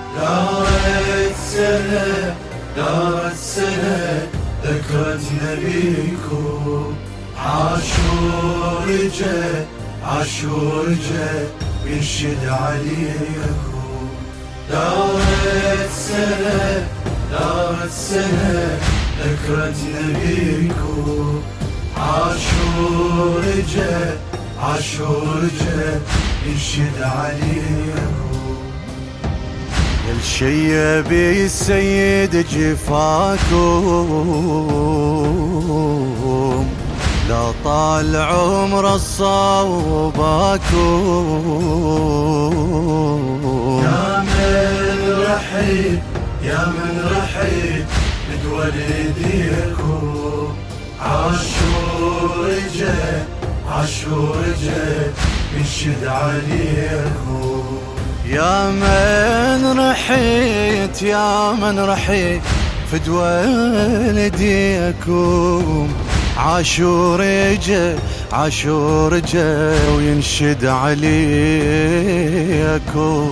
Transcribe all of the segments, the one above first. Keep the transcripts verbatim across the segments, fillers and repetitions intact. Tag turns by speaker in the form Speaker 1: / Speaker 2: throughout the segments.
Speaker 1: دارت سنة دارت سنة ذكرت نبيكم، عاشور جاء عاشور جاء ينشد عليكم. دارت سنة دارت سنة ذكرت نبيكم، عاشور جاء عاشور جاء ينشد عليكم.
Speaker 2: الشيب السيد جفاكم، لا طال عمر الصوباكم.
Speaker 1: يا من رحيل يا من رحيل بدول ايديكم، عاشور جاء عاشور جاء ينشد عليكم.
Speaker 2: يا من رحيت يا من رحيت فدوى لديكم، عاشور جا عاشور جا وينشد عليكم.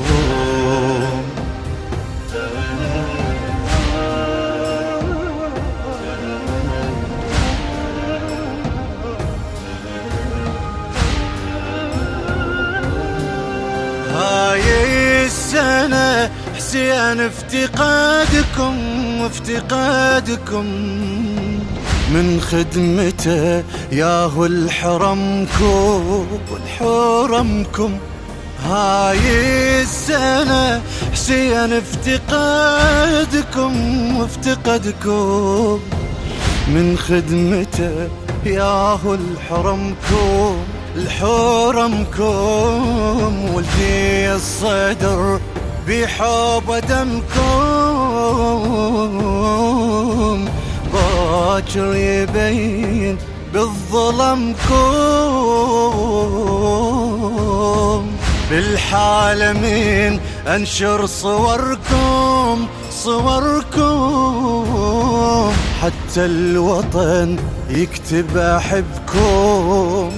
Speaker 2: هاي السنة حسين افتقادكم افتقادكم، من خدمته ياهو الحرمكم الحرمكم. هاي السنة حسين افتقادكم افتقادكم، من خدمته ياهو الحرمكم الحرمكم. ولدي الصدر بحب دمكم، باكر يبين بالظلمكم. بالحالمين انشر صوركم صوركم، حتى الوطن يكتب احبكم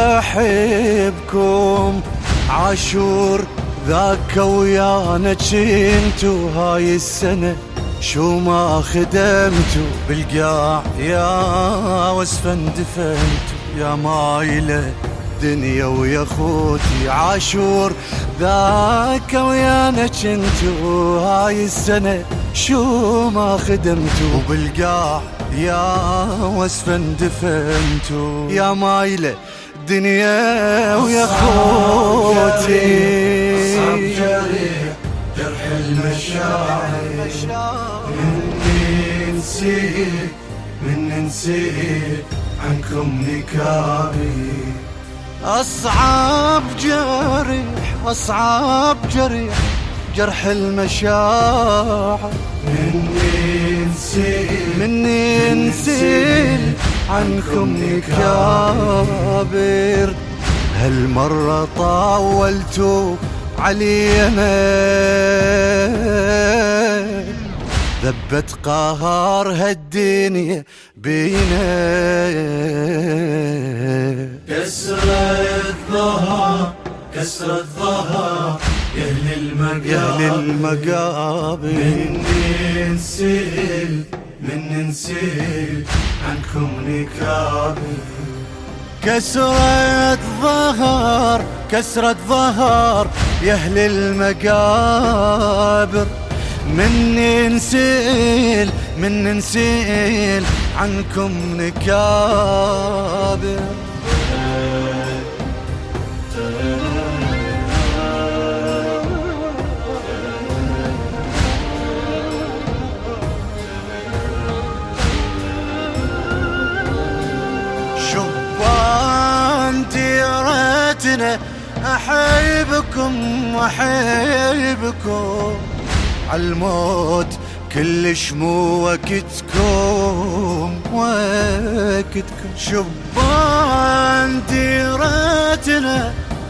Speaker 2: احبكم. عاشور ذاك ويانا جنتو، هاي السنة شو ما خدمتو، بالقاع يا وسفا دفنتو. يا مايلة دنيا ويا خوتي، عاشور ذاك ويانا جنتو، هاي السنة شو ما خدمتو، بالقاع يا وسفا دفنتو. يا مايلة دنيا ويا خوتي.
Speaker 1: صعب جريح جرح المشاعر، مني نسيت مني نسيت عنكم نكابي.
Speaker 2: أصعب جريح أصعب جريح جرح المشاعر،
Speaker 1: مني نسيت
Speaker 2: مني نسيت عنكم نكابر. هالمرة طاولتوا علينا، ذبت قهر هالدنيا بينا.
Speaker 1: كسرت ظهر كسرت ظهر يا أهل المقابر،
Speaker 2: يا أهل المقابر.
Speaker 1: مني نسيل مني نسيل عنكم نكابر.
Speaker 2: كسرت ظهر كسرت ظهر يا أهل المقابر، من نسيل من نسيل عنكم نكابر. شبان ديرتنا أحبكم أحبكم، عالموت كلش مو وقتكم وقتكم. شبان ديرتنا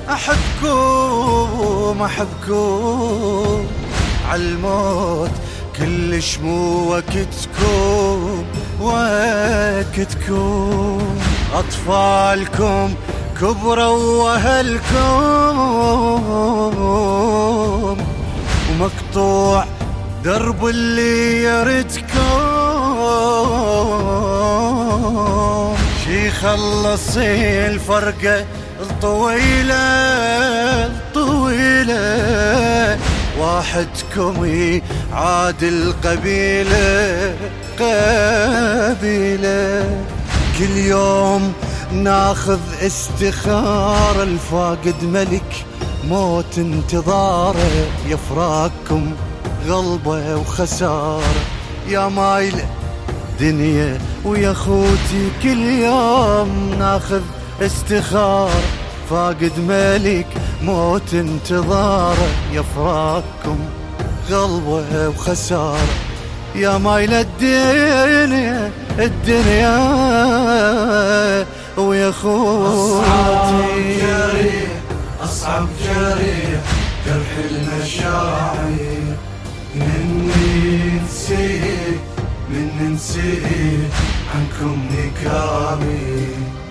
Speaker 2: أحبكم أحبكم، عالموت كلش مو وقتكم وقتكم. أطفالكم كبروا وأهلكم، ومقطوع درب اللي يردكم، شي خلص الفرقة الطويلة الطويلة، واحدكم يعادل قبيلة قبيلة. كل يوم ناخذ استخارة، الفاقد ملك موت انتظاره، يفراقكم غلبة وخسارة يا مايلة دنيا ويا خوتي. كل يوم ناخذ استخارة، فاقد ملك موت انتظاره، يفراقكم غلبة وخسارة يا مايلة الدنيا الدنيا ويا خوتي.
Speaker 1: أصعب جريح جرح المشاعر، مني نسيت من نسيت عنكم نكامي.